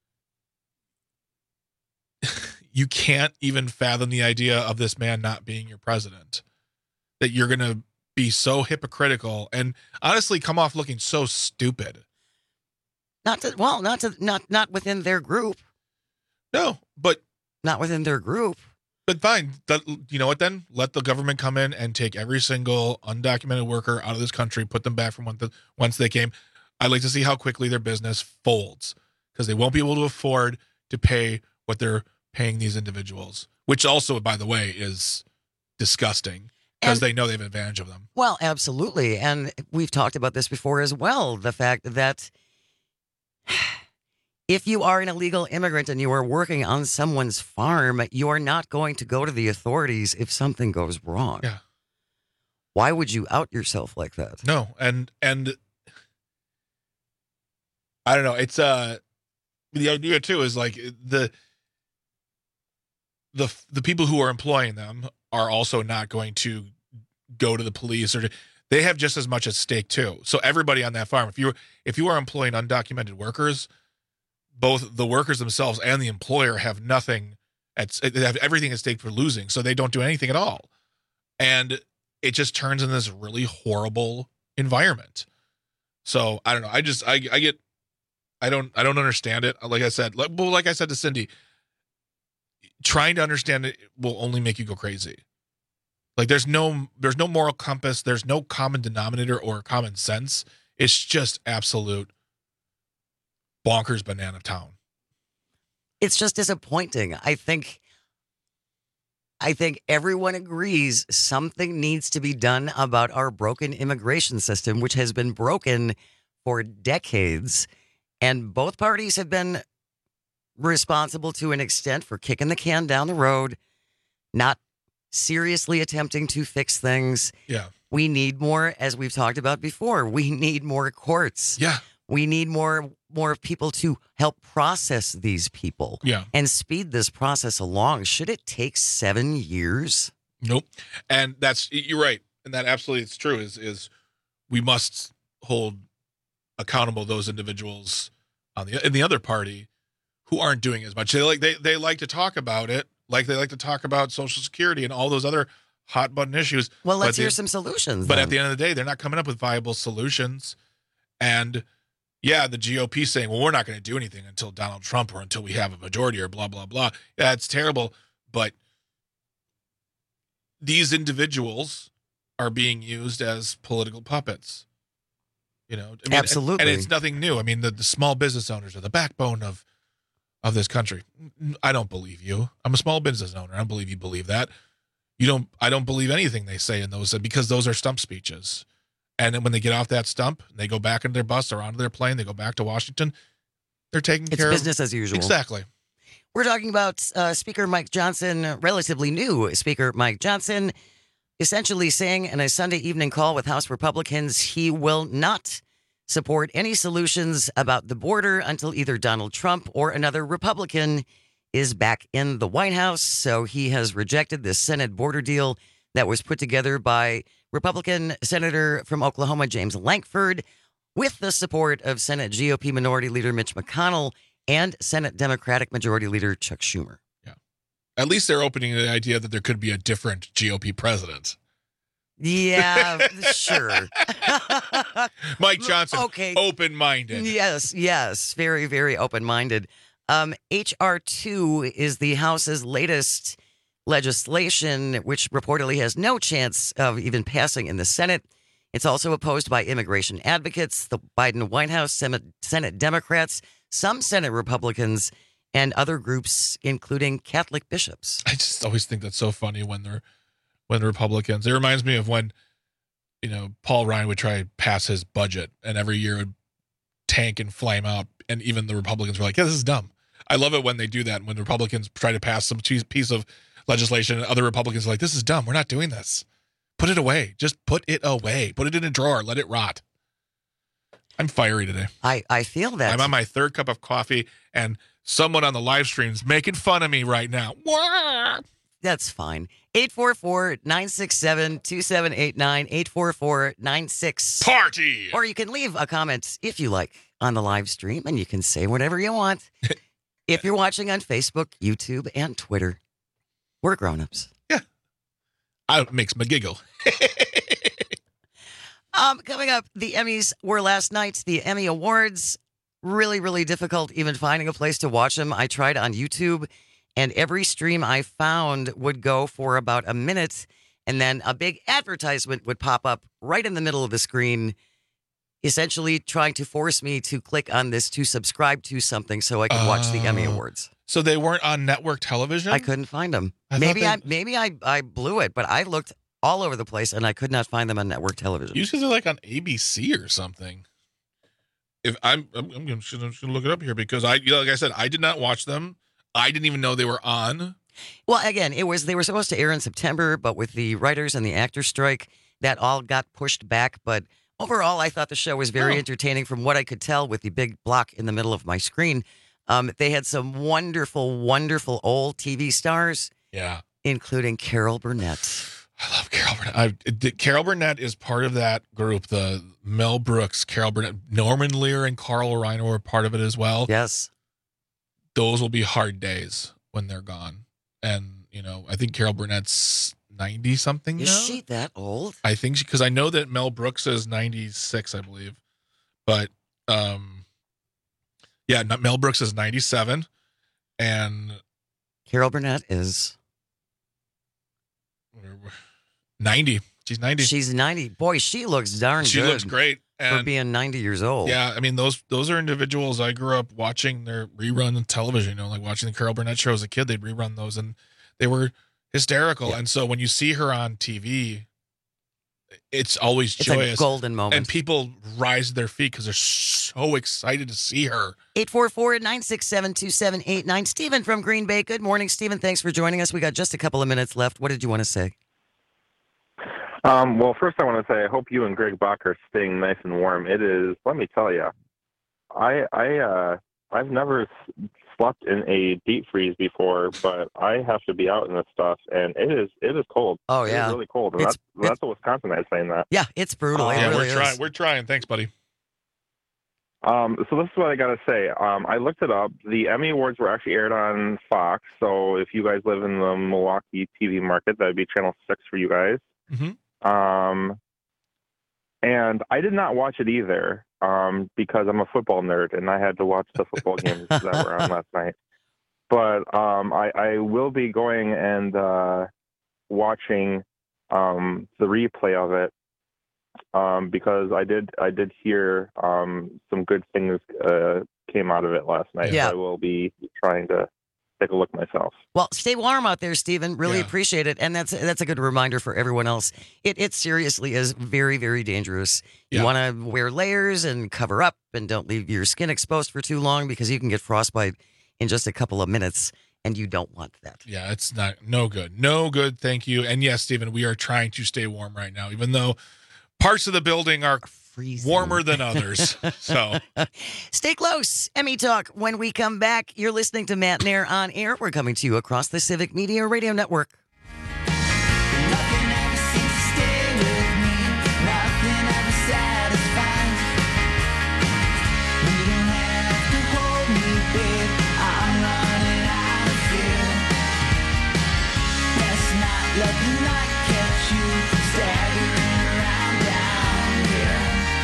you can't even fathom the idea of this man not being your president, that you're going to be so hypocritical and honestly come off looking so stupid. Not within their group. No, but not within their group. But fine. You know what then? Let the government come in and take every single undocumented worker out of this country, put them back from once they came. I'd like to see how quickly their business folds, because they won't be able to afford to pay what they're paying these individuals, which also, by the way, is disgusting because they know they have an advantage of them. Well, absolutely. And we've talked about this before as well. The fact that if you are an illegal immigrant and you are working on someone's farm, you are not going to go to the authorities if something goes wrong. Yeah. Why would you out yourself like that? No. And I don't know. It's the idea too is like the people who are employing them are also not going to go to the police, or they have just as much at stake too. So everybody on that farm, if you are employing undocumented workers, both the workers themselves and the employer have nothing they have everything at stake for losing. So they don't do anything at all. And it just turns into this really horrible environment. So I don't know. I don't understand it. Like I said to Cindy, trying to understand it will only make you go crazy. Like there's no moral compass. There's no common denominator or common sense. It's just absolute bonkers banana town. It's just disappointing. I think everyone agrees something needs to be done about our broken immigration system, which has been broken for decades. And both parties have been responsible to an extent for kicking the can down the road, not seriously attempting to fix things. Yeah. We need more, as we've talked about before, we need more courts. Yeah. We need more people to help process these people. Yeah. And speed this process along. Should it take 7 years? Nope. And you're right. And that absolutely is true is we must hold accountable those individuals in the other party who aren't doing as much. They like to talk about it, like they like to talk about Social Security and all those other hot button issues. Well, let's hear some solutions. But at the end of the day, they're not coming up with viable solutions. And yeah, the GOP saying, well, we're not going to do anything until Donald Trump or until we have a majority or blah, blah, blah. That's terrible. But these individuals are being used as political puppets. You know, I mean, absolutely. And it's nothing new. I mean, the small business owners are the backbone of this country. I don't believe you. I'm a small business owner. I don't believe you believe that. I don't believe anything they say in those, because those are stump speeches. And then when they get off that stump, they go back into their bus or onto their plane, they go back to Washington, they're taking care of business as usual. Exactly. We're talking about Speaker Mike Johnson, relatively new Speaker Mike Johnson, essentially saying in a Sunday evening call with House Republicans, he will not support any solutions about the border until either Donald Trump or another Republican is back in the White House. So he has rejected this Senate border deal that was put together by Republican Senator from Oklahoma, James Lankford, with the support of Senate GOP Minority Leader Mitch McConnell and Senate Democratic Majority Leader Chuck Schumer. Yeah. At least they're opening the idea that there could be a different GOP president. Yeah, sure. Mike Johnson, okay. Open-minded. Yes. Very, very open-minded. H.R. 2 is the House's latest legislation, which reportedly has no chance of even passing in the Senate. It's also opposed by immigration advocates, the Biden White House, Senate Democrats, some Senate Republicans, and other groups, including Catholic bishops. I just always think that's so funny when the Republicans. It reminds me of when, Paul Ryan would try to pass his budget, and every year tank and flame out. And even the Republicans were like, yeah, this is dumb. I love it when they do that. When the Republicans try to pass some piece of legislation and other Republicans are like, this is dumb. We're not doing this. Put it away. Just put it away. Put it in a drawer. Let it rot. I'm fiery today. I feel that. I'm on my third cup of coffee, and someone on the live stream's making fun of me right now. That's fine. 844-967-2789, 844-96. Party! Or you can leave a comment, if you like, on the live stream, and you can say whatever you want. If you're watching on Facebook, YouTube, and Twitter, we're grown-ups. Yeah. It makes me giggle. Coming up, the Emmys were last night. The Emmy Awards, really, really difficult even finding a place to watch them. I tried on YouTube, and every stream I found would go for about a minute, and then a big advertisement would pop up right in the middle of the screen, essentially trying to force me to click on this to subscribe to something so I could watch the Emmy Awards. So they weren't on network television? I couldn't find them. Maybe I blew it, but I looked all over the place, and I could not find them on network television. Usually they're like on ABC or something. If I'm just gonna look it up here because like I said, I did not watch them. I didn't even know they were on. Well, again, they were supposed to air in September, but with the writers and the actors strike, that all got pushed back. But overall, I thought the show was very entertaining from what I could tell with the big block in the middle of my screen. They had some wonderful, wonderful old TV stars. Yeah. Including Carol Burnett. I love Carol Burnett. Carol Burnett is part of that group, the Mel Brooks, Carol Burnett, Norman Lear and Carl Reiner were part of it as well. Yes. Those will be hard days when they're gone. And, I think Carol Burnett's 90-something now. Is she that old? I think because I know that Mel Brooks is 96, I believe. But, Mel Brooks is 97. And Carol Burnett is 90. She's 90. She's 90. Boy, she looks darn good. She looks great. For being 90 years old. Yeah, I mean, those are individuals I grew up watching their rerun on television, like watching the Carol Burnett show as a kid. They'd rerun those, and they were hysterical. Yeah. And so when you see her on TV, it's always joyous. It's a golden moment. And people rise to their feet because they're so excited to see her. 844-967-2789. Stephen from Green Bay. Good morning, Stephen. Thanks for joining us. We got just a couple of minutes left. What did you want to say? Well, first I want to say I hope you and Greg Bach are staying nice and warm. It is, let me tell you, I've never slept in a deep freeze before, but I have to be out in this stuff, and it is cold. Oh yeah, it is really cold. And that's a Wisconsin guy saying that. Yeah, it's brutal. We're trying. Thanks, buddy. So this is what I gotta say. I looked it up. The Emmy Awards were actually aired on Fox. So if you guys live in the Milwaukee TV market, that'd be Channel 6 for you guys. Mm-hmm. And I did not watch it either, because I'm a football nerd and I had to watch the football games that were on last night. But I will be going and watching the replay of it, because I did hear some good things came out of it last night. Yeah. So I will be trying to take a look myself. Well, stay warm out there, Stephen. Really appreciate it. And that's a good reminder for everyone else. It seriously is very, very dangerous. You want to wear layers and cover up and don't leave your skin exposed for too long because you can get frostbite in just a couple of minutes, and you don't want that. Yeah, it's no good. No good, thank you. And yes, Stephen, we are trying to stay warm right now, even though parts of the building are freezing. Warmer than others. So stay close. Emmy Talk. When we come back, you're listening to Matt Nair on Air. We're coming to you across the Civic Media Radio Network. Let the night catch you staggering around down here.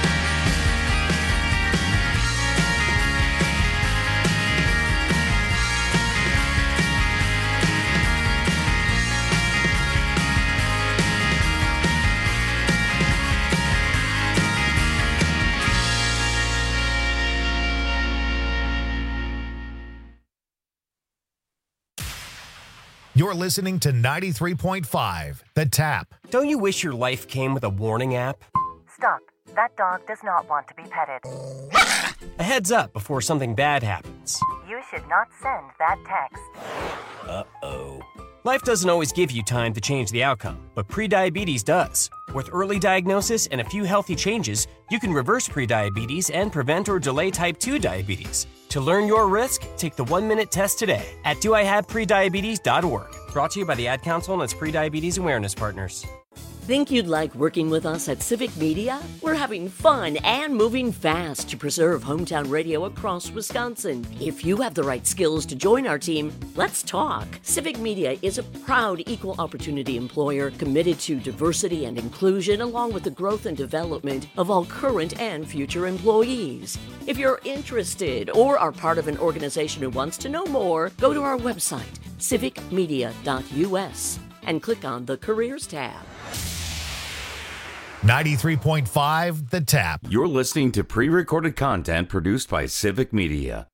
You're listening to 93.5, The Tap. Don't you wish your life came with a warning app? Stop. That dog does not want to be petted. A heads up before something bad happens. You should not send that text. Uh-oh. Life doesn't always give you time to change the outcome, but prediabetes does. With early diagnosis and a few healthy changes, you can reverse prediabetes and prevent or delay type 2 diabetes. To learn your risk, take the 1-minute test today at doihaveprediabetes.org. Brought to you by the Ad Council and its prediabetes awareness partners. Think you'd like working with us at Civic Media? We're having fun and moving fast to preserve hometown radio across Wisconsin. If you have the right skills to join our team, let's talk. Civic Media is a proud equal opportunity employer committed to diversity and inclusion, along with the growth and development of all current and future employees. If you're interested or are part of an organization who wants to know more, go to our website, civicmedia.us, and click on the Careers tab. 93.5 The Tap. You're listening to pre-recorded content produced by Civic Media.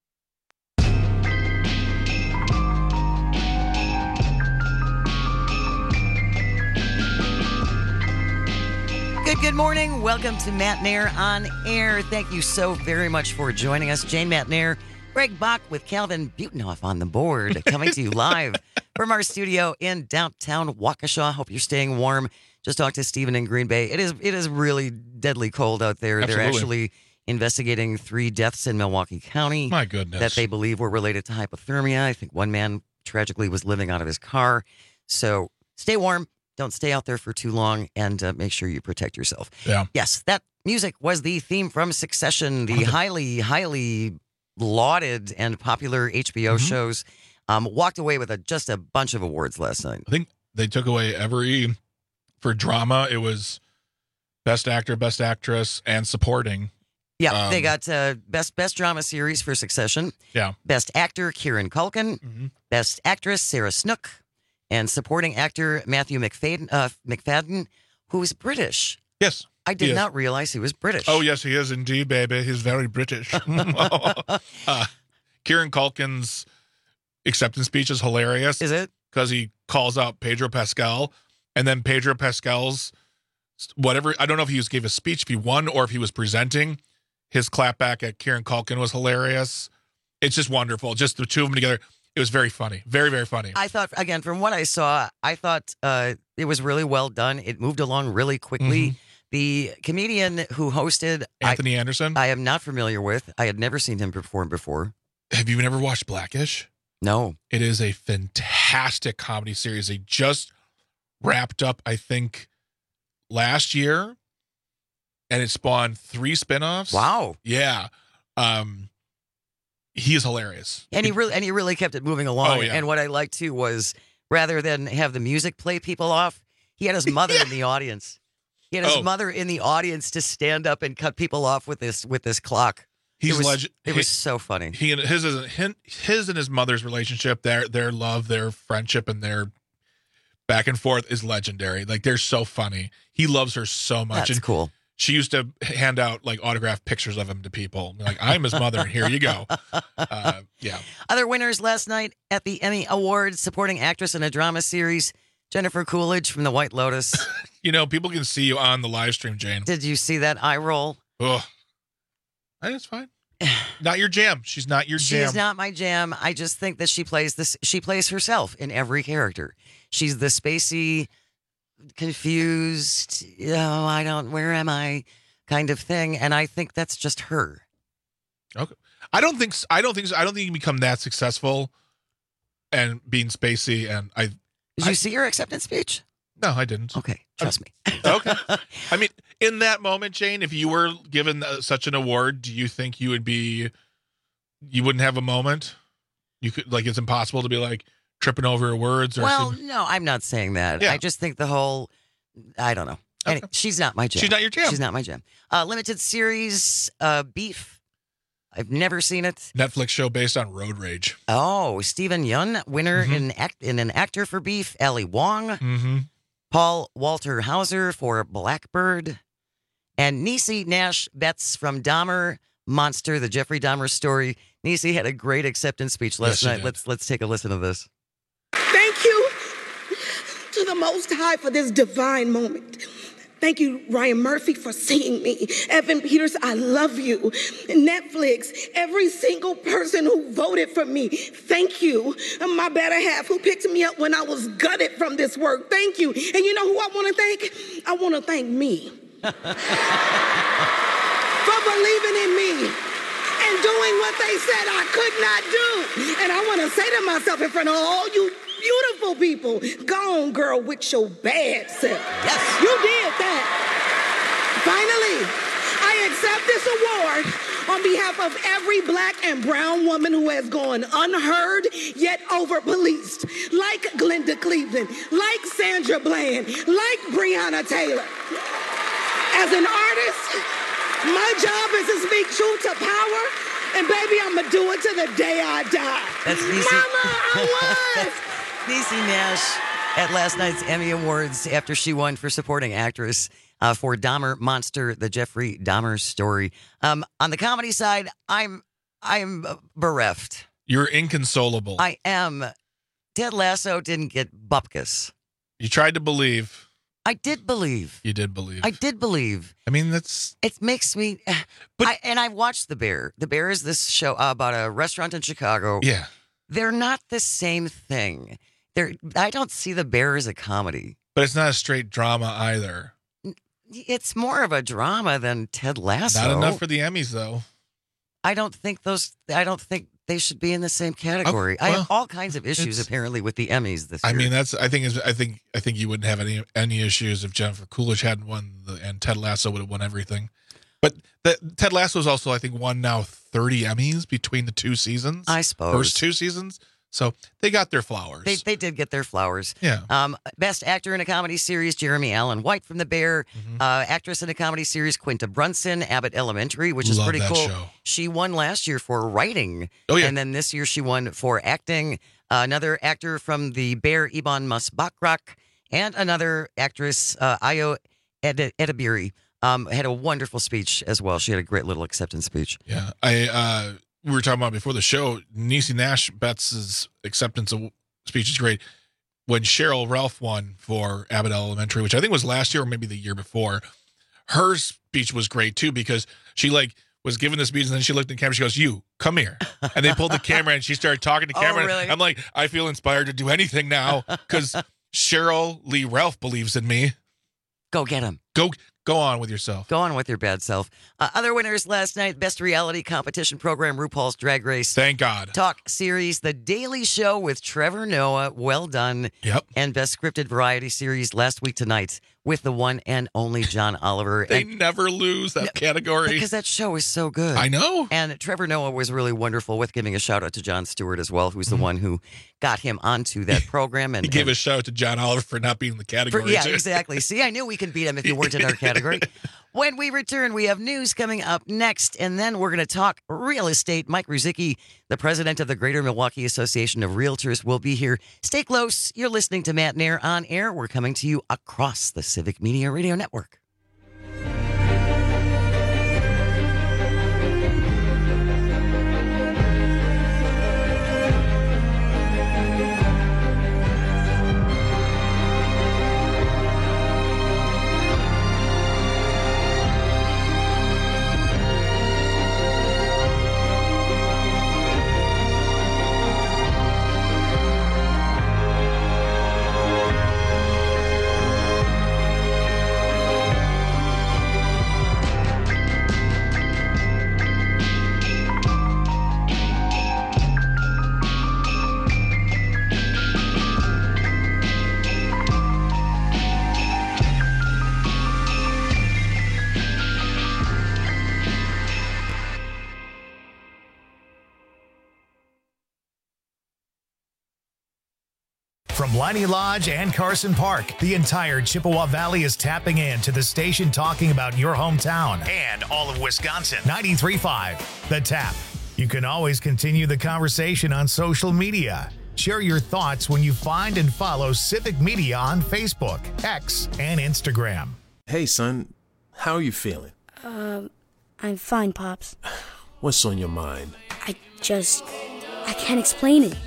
Good morning. Welcome to Matt Nair on Air. Thank you so very much for joining us. Jane Matt Nair, Greg Bach with Calvin Butenhoff on the board, coming to you live from our studio in downtown Waukesha. Hope you're staying warm. Just talked to Stephen in Green Bay. It is really deadly cold out there. Absolutely. They're actually investigating 3 deaths in Milwaukee County. My goodness. That they believe were related to hypothermia. I think one man tragically was living out of his car. So stay warm. Don't stay out there for too long, and make sure you protect yourself. Yeah. Yes, that music was the theme from Succession, the highly lauded and popular HBO shows. Walked away with just a bunch of awards last night. I think they took away for drama, it was Best Actor, Best Actress, and Supporting. Yeah, they got best drama series for Succession. Yeah. Best Actor, Kieran Culkin. Best Actress, Sarah Snook. And Supporting Actor, Matthew McFadden, who is British. Yes. I did not realize he was British. Oh, yes, he is indeed, baby. He's very British. Kieran Culkin's acceptance speech is hilarious. Is it? Because he calls out Pedro Pascal, and then Pedro Pascal's whatever, I don't know if he gave a speech, if he won, or if he was presenting. His clapback at Kieran Culkin was hilarious. It's just wonderful. Just the two of them together. It was very funny. Very, very funny. I thought, again, from what I saw, it was really well done. It moved along really quickly. The comedian who hosted... Anthony Anderson? I am not familiar with. I had never seen him perform before. Have you never watched Blackish? No. It is a fantastic comedy series. They just wrapped up, I think, last year, and it spawned 3 spinoffs. Wow. Yeah. He is hilarious. And he really kept it moving along. Oh, yeah. And what I liked too was, rather than have the music play people off, he had his mother in the audience. He had his mother in the audience to stand up and cut people off with this clock. It was so funny. His and his mother's relationship, their love, their friendship, and their back and forth is legendary. Like, they're so funny. He loves her so much. That's cool. She used to hand out like autographed pictures of him to people. Like, I'm his mother. Here you go. Yeah. Other winners last night at the Emmy Awards: Supporting Actress in a Drama Series, Jennifer Coolidge from The White Lotus. People can see you on the live stream, Jane. Did you see that eye roll? Ugh. That's fine. Not your jam. She's not your jam. She's not my jam. I just think that she plays herself in every character. She's the spacey, confused, where am I kind of thing. And I think that's just her. Okay. I don't think you can become that successful and being spacey. And Did you see her acceptance speech? No, I didn't. Okay. Trust me. Okay. I mean, in that moment, Jane, if you were given such an award, do you think you wouldn't have a moment? You could, like, it's impossible to be like tripping over her words. Or no, I'm not saying that. Yeah. I just think I don't know. Okay. Anyway, she's not my jam. She's not your jam. She's not my jam. Limited series, Beef. I've never seen it. Netflix show based on road rage. Oh, Stephen Yeun, winner in an actor for Beef. Ali Wong. Mm-hmm. Paul Walter Hauser for Blackbird. And Niecy Nash Betts from Dahmer Monster, the Jeffrey Dahmer story. Niecy had a great acceptance speech last night. Let's take a listen to this. Thank you to the Most High for this divine moment. Thank you, Ryan Murphy, for seeing me. Evan Peters, I love you. Netflix, every single person who voted for me, thank you. And my better half who picked me up when I was gutted from this work, thank you. And you know who I want to thank? I want to thank me. For believing in me and doing what they said I could not do. And I want to say to myself in front of all you beautiful people, go on, girl, with your bad self. Yes. You did that. Finally, I accept this award on behalf of every black and brown woman who has gone unheard yet over-policed, like Glenda Cleveland, like Sandra Bland, like Breonna Taylor. As an artist, my job is to speak truth to power, and baby, I'm gonna do it to the day I die. That's Niecy. Mama, I won! Niecy Nash at last night's Emmy Awards after she won for supporting actress for Dahmer Monster, the Jeffrey Dahmer story. On the comedy side, I'm bereft. You're inconsolable. I am. Ted Lasso didn't get bupkis. You tried to believe. I did believe. You did believe. I did believe. I mean, that's... It makes me... and I watched The Bear. The Bear is this show about a restaurant in Chicago. Yeah. They're not the same thing. I don't see The Bear as a comedy. But it's not a straight drama either. It's more of a drama than Ted Lasso. Not enough for the Emmys, though. I don't think they should be in the same category. I have all kinds of issues apparently with the Emmys this year. I mean, I think you wouldn't have any issues if Jennifer Coolidge hadn't won and Ted Lasso would have won everything. But Ted Lasso's also, I think, won now 30 Emmys between the two seasons. I suppose. First two seasons. So they got their flowers. They did get their flowers. Yeah. Best actor in a comedy series, Jeremy Allen White from The Bear. Actress in a comedy series, Quinta Brunson, Abbott Elementary, which is Love pretty that cool. show. She won last year for writing. Oh, yeah. And then this year she won for acting. Another actor from The Bear, Ibon Musbakrak, and another actress, Ayo Edebiri, had a wonderful speech as well. She had a great little acceptance speech. Yeah. We were talking about before the show, Niecy Nash Betts' acceptance speech is great. When Cheryl Ralph won for Abbott Elementary, which I think was last year or maybe the year before, her speech was great too because she was given the speech and then she looked at the camera. She goes, "You come here," and they pulled the camera and she started talking to camera. Oh, really? I'm like, I feel inspired to do anything now because Cheryl Lee Ralph believes in me. Go get him. Go on with yourself. Go on with your bad self. Other winners last night, Best Reality Competition Program, RuPaul's Drag Race. Thank God. Talk Series, The Daily Show with Trevor Noah. Well done. Yep. And Best Scripted Variety Series Last Week Tonight with the one and only John Oliver. They never lose that category. Because that show is so good. I know. And Trevor Noah was really wonderful with giving a shout out to Jon Stewart as well, who's the one who got him onto that program. And he gave a shout out to John Oliver for not being in the category. Yeah, exactly. See, I knew we could beat him if you weren't in our category. When we return, we have news coming up next, and then we're going to talk real estate. Mike Ruzicki, the president of the Greater Milwaukee Association of Realtors, will be here. Stay close. You're listening to Matt Nair on Air. We're coming to you across the Civic Media Radio Network. From Leinie Lodge and Carson Park, the entire Chippewa Valley is tapping in to the station talking about your hometown and all of Wisconsin. 93.5, The Tap. You can always continue the conversation on social media. Share your thoughts when you find and follow Civic Media on Facebook, X, and Instagram. Hey, son. How are you feeling? I'm fine, Pops. What's on your mind? I can't explain it.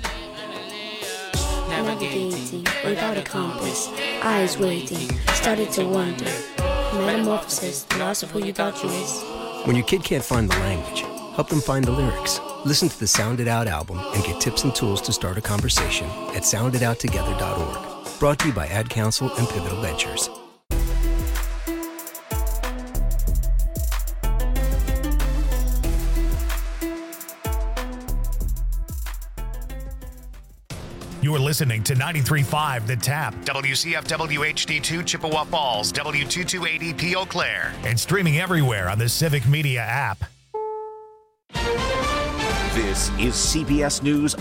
Navigating without a compass, eyes waiting, started to wonder. metamorphosis, the loss of who you thought you was. When your kid can't find the language, help them find the lyrics. Listen to the Sound It Out album and get tips and tools to start a conversation at sounditouttogether.org. Brought to you by Ad Council and Pivotal Ventures. You're listening to 93.5 The Tap, WCFW HD2 Chippewa Falls, W228EP Eau Claire, and streaming everywhere on the Civic Media app. This is CBS News